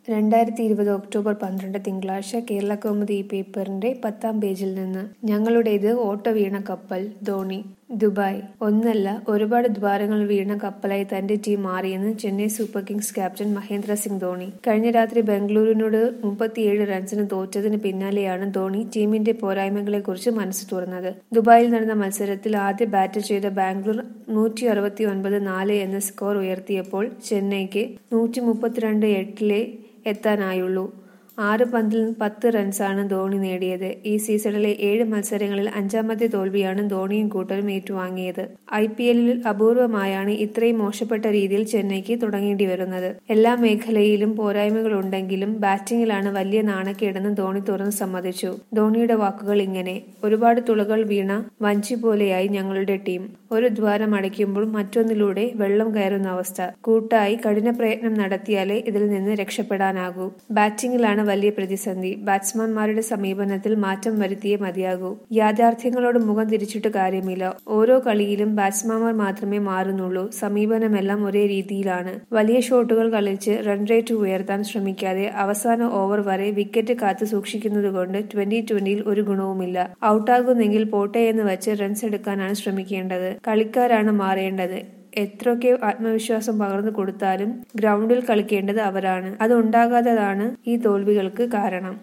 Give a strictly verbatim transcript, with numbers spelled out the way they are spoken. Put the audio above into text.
രണ്ടായിരത്തി ഇരുപത് ഒക്ടോബർ പന്ത്രണ്ട് തിങ്കളാഴ്ച കേരളകൗമുദി ഈ പേപ്പറിന്റെ പത്താം പേജിൽ നിന്ന് ഞങ്ങളുടേത് ഓട്ട വീണ കപ്പൽ ധോണി. ദുബായ്. ഒന്നല്ല ഒരുപാട് ദ്വാരങ്ങൾ വീണ കപ്പലായി തന്റെ ടീം മാറിയെന്ന് Chennai super kings captain Mahendra Singh Dhoni. കഴിഞ്ഞ രാത്രി ബംഗളൂരുവിനോട് മുപ്പത്തിയേഴ് റൺസിന് തോറ്റതിന് പിന്നാലെയാണ് ധോണി ടീമിന്റെ പോരായ്മകളെക്കുറിച്ച് മനസ്സ് തുറന്നത്. ദുബായിൽ നടന്ന മത്സരത്തിൽ ആദ്യ ബാറ്റ് ചെയ്ത ബാംഗ്ലൂർ നൂറ്റി അറുപത്തി ഒൻപത് നാല് എന്ന സ്കോർ ഉയർത്തിയപ്പോൾ ചെന്നൈക്ക് നൂറ്റി മുപ്പത്തിരണ്ട് എട്ടിലെ എത്താനായുള്ളൂ. ആറ് പന്തിൽ പത്ത് റൺസാണ് ധോണി നേടിയത്. ഈ സീസണിലെ ഏഴ് മത്സരങ്ങളിൽ അഞ്ചാമത്തെ തോൽവിയാണ് ധോണിയും കൂട്ടരും ഏറ്റുവാങ്ങിയത്. ഐ പി എല്ലിൽ അപൂർവമായാണ് ഇത്രയും മോശപ്പെട്ട രീതിയിൽ ചെന്നൈക്ക് തുടങ്ങേണ്ടി വരുന്നത്. എല്ലാ മേഖലയിലും പോരായ്മകളുണ്ടെങ്കിലും ബാറ്റിംഗിലാണ് വലിയ നാണക്കേടെന്ന് ധോണി തുറന്നു സമ്മതിച്ചു. ധോണിയുടെ വാക്കുകൾ ഇങ്ങനെ: ഒരുപാട് തുളകൾ വീണ വഞ്ചി പോലെയായി ഞങ്ങളുടെ ടീം. ഒരു ദ്വാരം അടയ്ക്കുമ്പോൾ മറ്റൊന്നിലൂടെ വെള്ളം കയറുന്ന അവസ്ഥ. കൂട്ടായി കഠിന പ്രയത്നം നടത്തിയാലേ ഇതിൽ നിന്ന് രക്ഷപ്പെടാനാകൂ. ബാറ്റിംഗിലാണ് വലിയ പ്രതിസന്ധി. ബാറ്റ്സ്മാൻമാരുടെ സമീപനത്തിൽ മാറ്റം വരുത്തിയേ മതിയാകൂ. യാഥാർത്ഥ്യങ്ങളോട് മുഖം തിരിച്ചിട്ട് കാര്യമില്ല. ഓരോ കളിയിലും ബാറ്റ്സ്മാൻമാർ മാത്രമേ മാറുന്നുള്ളൂ. സമീപനമെല്ലാം ഒരേ രീതിയിലാണ്. വലിയ ഷോട്ടുകൾ കളിച്ച് റൺ റേറ്റ് ഉയർത്താൻ ശ്രമിക്കാതെ അവസാന ഓവർ വരെ വിക്കറ്റ് കാത്തു സൂക്ഷിക്കുന്നതുകൊണ്ട് ട്വന്റി ട്വന്റിയിൽ ഒരു ഗുണവുമില്ല. ഔട്ടാകുന്നെങ്കിൽ പോട്ടെ എന്ന് വച്ച് റൺസ് എടുക്കാനാണ് ശ്രമിക്കേണ്ടത്. കളിക്കാരാണ് മാറേണ്ടത്. എത്രയൊക്കെ ആത്മവിശ്വാസം പകർന്നു കൊടുത്താലും ഗ്രൗണ്ടിൽ കളിക്കേണ്ടത് അവരാണ്. അത് ഉണ്ടാകാത്തതാണ് ഈ തോൽവികൾക്ക് കാരണം.